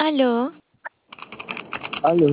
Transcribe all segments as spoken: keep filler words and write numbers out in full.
Aló, Aló,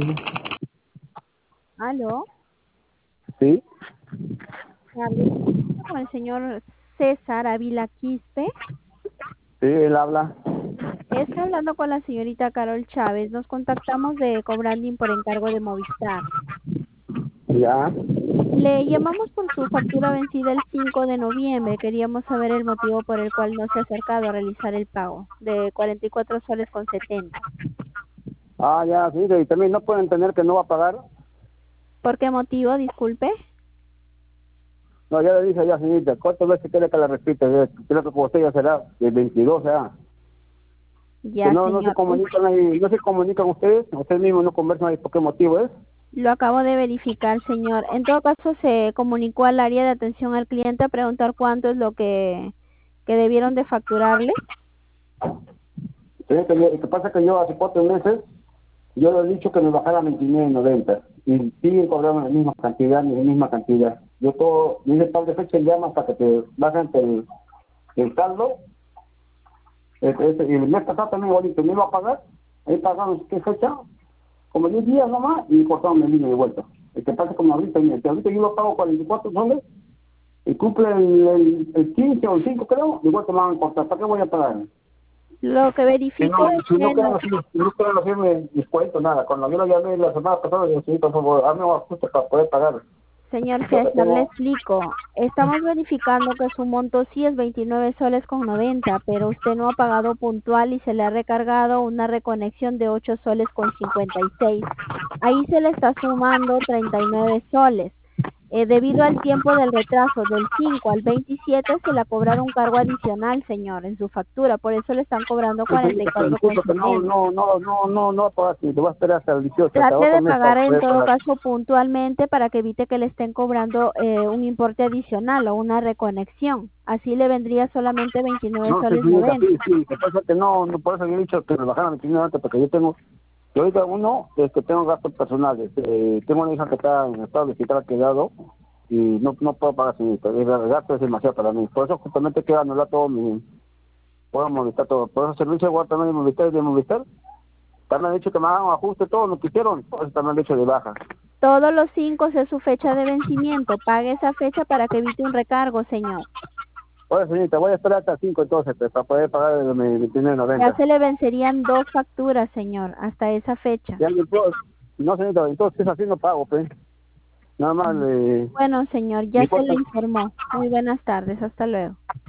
Aló, sí, tardes, con el señor César Ávila Quispe. sí, él habla. Está hablando con la señorita Carol Chávez. Nos contactamos de Cobranding por encargo de Movistar. Ya. Le llamamos por su factura vencida el cinco de noviembre. Queríamos saber el motivo por el cual no se ha acercado a realizar el pago de cuarenta y cuatro soles con setenta. Ah, ya, sí, y también no pueden entender que no va a pagar. ¿Por qué motivo? Disculpe. No, ya le dije ya, señorita, ¿cuántas veces quiere que la repita? Yo creo que como usted ya será el veintidós, ya. Que Ya, no, no se señor. comunican ahí, no se comunican ustedes, ustedes mismos no conversan ahí, ¿por qué motivo es? Lo acabo de verificar, señor. En todo caso, se comunicó al área de atención al cliente a preguntar cuánto es lo que, que debieron de facturarle. Sí, que yo- lo que pasa es que yo hace cuatro meses, yo le he dicho que me bajara a veintinueve noventa y siguen cobrando la misma cantidad, ni la misma cantidad. Yo todo, dice tal de fecha llama hasta que te bajan el, el saldo. Este, este, y el mes pasado también igualito, me iba a pagar, he pagado, ¿qué fecha? Como diez días nomás, y cortaron mi línea de vuelta. El que pasa como ahorita, mira, que ahorita yo lo pago cuarenta y cuatro soles, y cumple el, el, el quince o el cinco creo, de vuelta me van a cortar, ¿para qué voy a pagar? Lo que Si verifico no, es si no que quedan no, así, si no quedan así, me descuento nada. Cuando yo lo llamé la semana pasada, le dije, sí, por favor, hazme un ajuste para poder pagar. señor Lo que César, le tengo, explico. Estamos verificando que su monto sí es veintinueve soles con noventa, pero usted no ha pagado puntual y se le ha recargado una reconexión de ocho soles con cincuenta y seis. Ahí se le está sumando treinta y nueve soles. Eh, debido al tiempo del retraso del cinco al veintisiete, se le ha cobrado un cargo adicional, señor, en su factura. Por eso le están cobrando cuarenta y cuatro con disculpe, que no, setenta. no, no, no, no, no, puedo así, te voy a esperar hasta el dieciocho, hasta Trate otro de mes para pagar en poder todo pagar. caso puntualmente para que evite que le estén cobrando eh, un importe adicional o una reconexión. Así le vendría solamente veintinueve No, sí, soles señorita, noventa. sí, sí, lo que pasa es que no, no, por eso yo he dicho que me bajaran veintinueve porque yo tengo, yo ahorita uno, es que tengo gastos personales, eh, tengo una hija que está en estado de hospital quedado y no, no puedo pagar, señorita, el gasto es demasiado para mí, por eso justamente quiero anular todo mi, puedo movilizar todo, por eso servicio igual también de movilizar y de movilizar, también han dicho que me hagan un ajuste, todo lo que hicieron, por eso también han dicho de baja. Todos los cinco es su fecha de vencimiento. Pague esa fecha para que evite un recargo, señor. Oye, señorita, voy a esperar hasta cinco entonces, pues, para poder pagar el veintinueve Ya noventa. se le vencerían dos facturas, señor, hasta esa fecha. Ya, yo, no, señorita, entonces así no pago, pues. Nada más le... Bueno, señor, ya me se le importa informó. Muy buenas tardes. Hasta luego.